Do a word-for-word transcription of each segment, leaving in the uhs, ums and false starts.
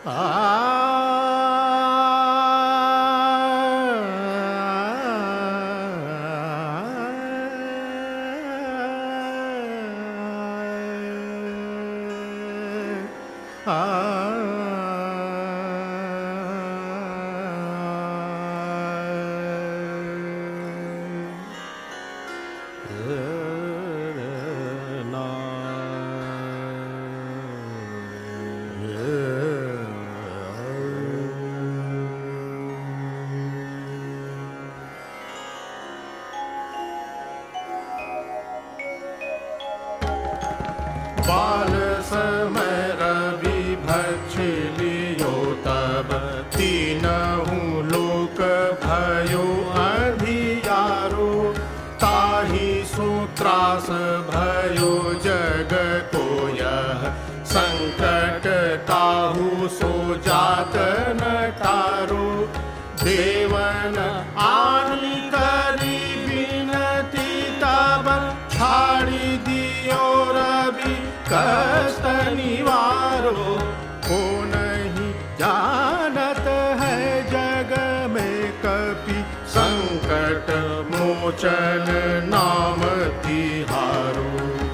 बाल समय रवि भक्ष लियो तब तीनहु लोक भयो अधियारो ताहि सूत्रास भयो जग को यह संकट ताहु सो जात न टारो देवन आनी करी बिनती तब छाड़ी दियो रवि कष्ट निवारो को नहीं जानत है जग में कपि संकट मोचन नाम तिहारो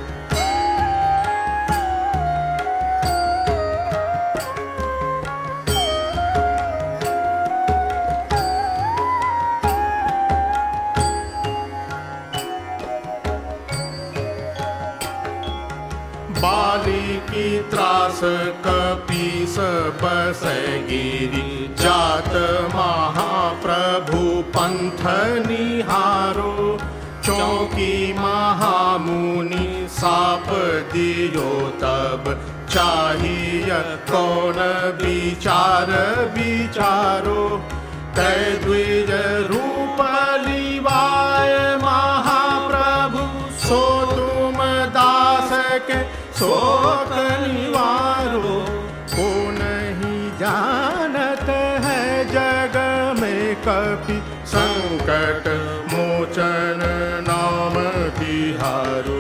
बाली की त्रास कपीस बस गिरी जात महाप्रभु पंथ निहारो चौकी महामुनि साप दियो तब चाहिए कौन विचार विचारो तै द्विज रूप लिवाय महाप्रभु सो तुम दास के शोक निवारो को नहीं जानत है जग में कपि संकट मोचन नाम तिहारो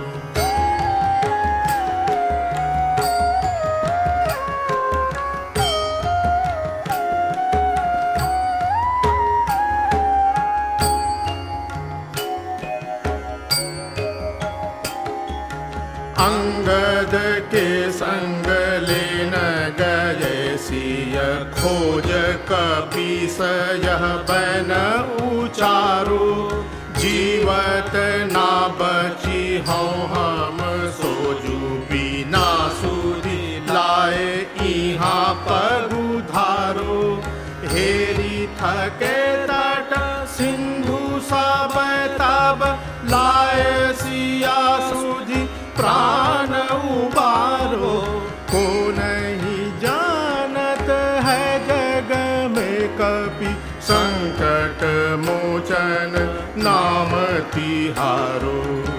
अंगद के संग लेन गए सिय खोज कपीस यह बन उचारो जीवत ना बची हूँ हम सोजू बिना सुधी लाए इहाँ पगुधारो हेरी थके तट सिंधु सब तब लाए सिया सुधी प्राण उबारो को नहीं जानत है जग में कपि संकट मोचन नाम तिहारो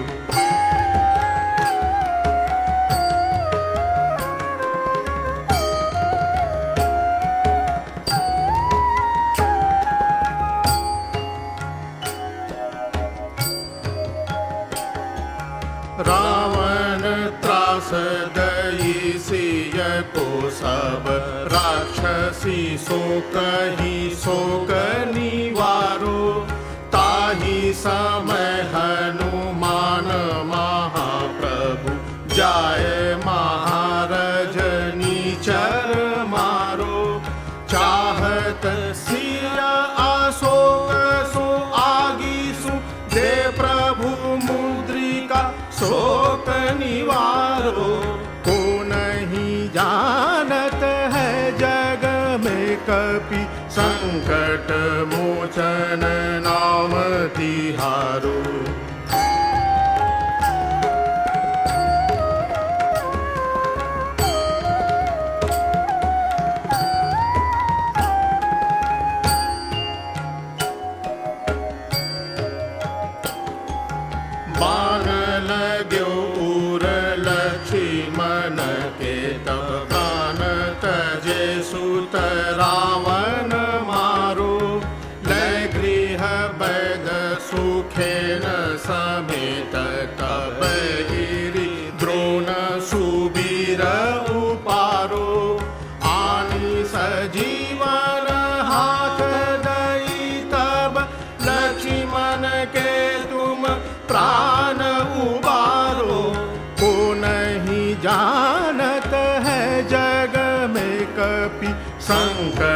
रावण त्रास दई सिय को सब राक्षसी सो कही शोक निवारो ताहि समय हनुमान महाप्रभु जाय महारजनी चर मारो चाहत सिया अशोक सो आगी सु दे प्रभु मुद्रिका शोक निवारो को नहीं जानत है जग में कपि संकट मोचन नाम तिहारो बाण लाग्यो उर लक्ष्मण के तब प्राण तजे सुत रावण मारो लय गृह वैद सुखेन समेत तब गिरि द्रोण सुबीर उपारो आनी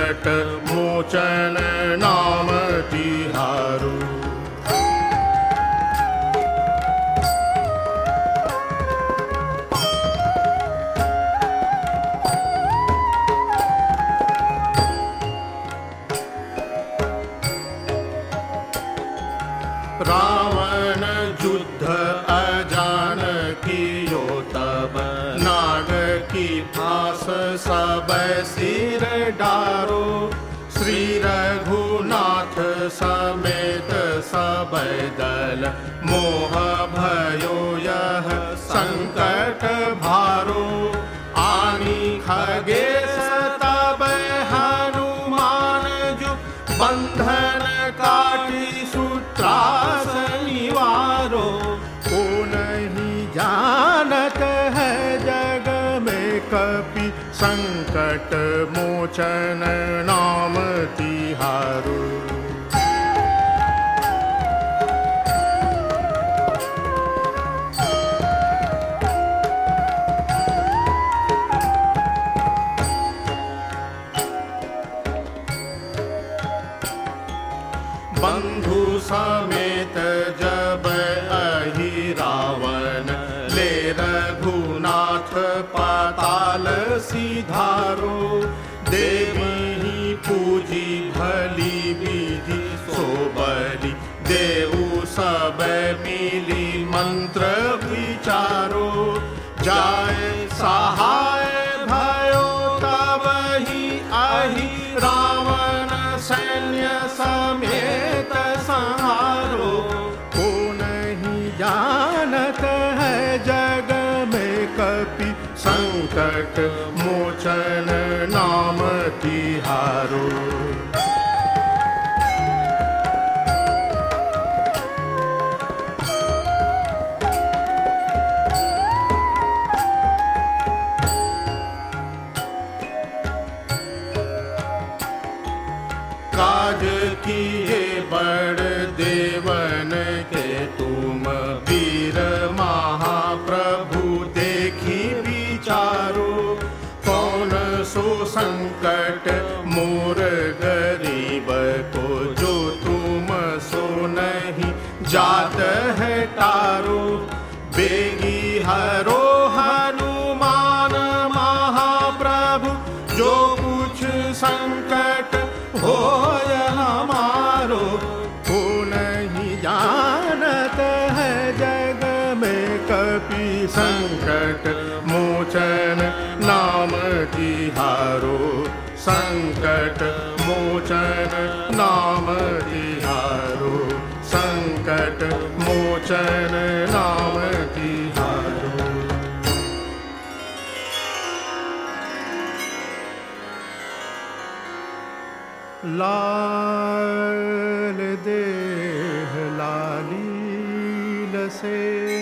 संकट मोचन नाम तिहारू। रावण युद्ध अजान कियो तब, नाग की फांस सब सिर डारो। श्री रघुनाथ समेत सब दल, मोह भयो यह संकट भारो। आनी खगेश तब हनुमान जो, बंधन काटी सूत्रास निवारो। को नहीं जानत है जग में कपि, संकट मोचन नाम तिहारू। बंधु समेत जब अहि रावण, ले रघुनाथ पाताल सिधारो। देवी पूजी भली विधि सो बलि, देऊ सब मिली मंत्र विचारो। जाय सहाय भयो तब ही अहि रावण, सैन्य समेत संहारो। को नहीं जानत है जग में कपि, संकट मोचन नाम तिहारो। काज किए बड़ देवन के तुम, वीर महाप्रभु देखी विचारो। कौन सो संकट मोर गरीब को, जो तुम सो नहीं जात है टारो। बेगी हरो हनुमान महाप्रभु, जो कुछ संकट होय हमारो। को नहीं जानत है जग में कपि, संकट मोचन नाम तिहारो। संकट मोचन नाम तिहारो। संकट मोचन नाम तिहारो। लाल देह लालील से,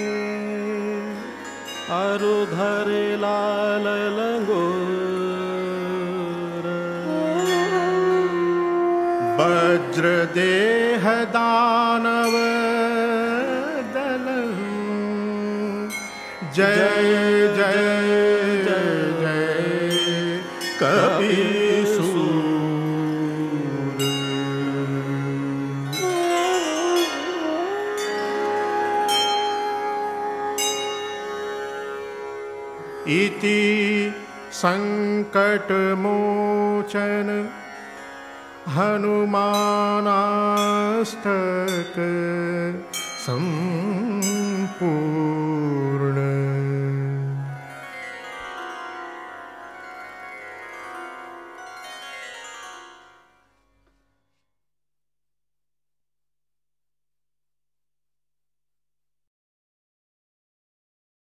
अरु धरे लाल लंगोर। वज्र देह दानव दल, जय जय जय जय कपीसूर। इति संकट मोचन हनुमानाष्टक संपूर्ण।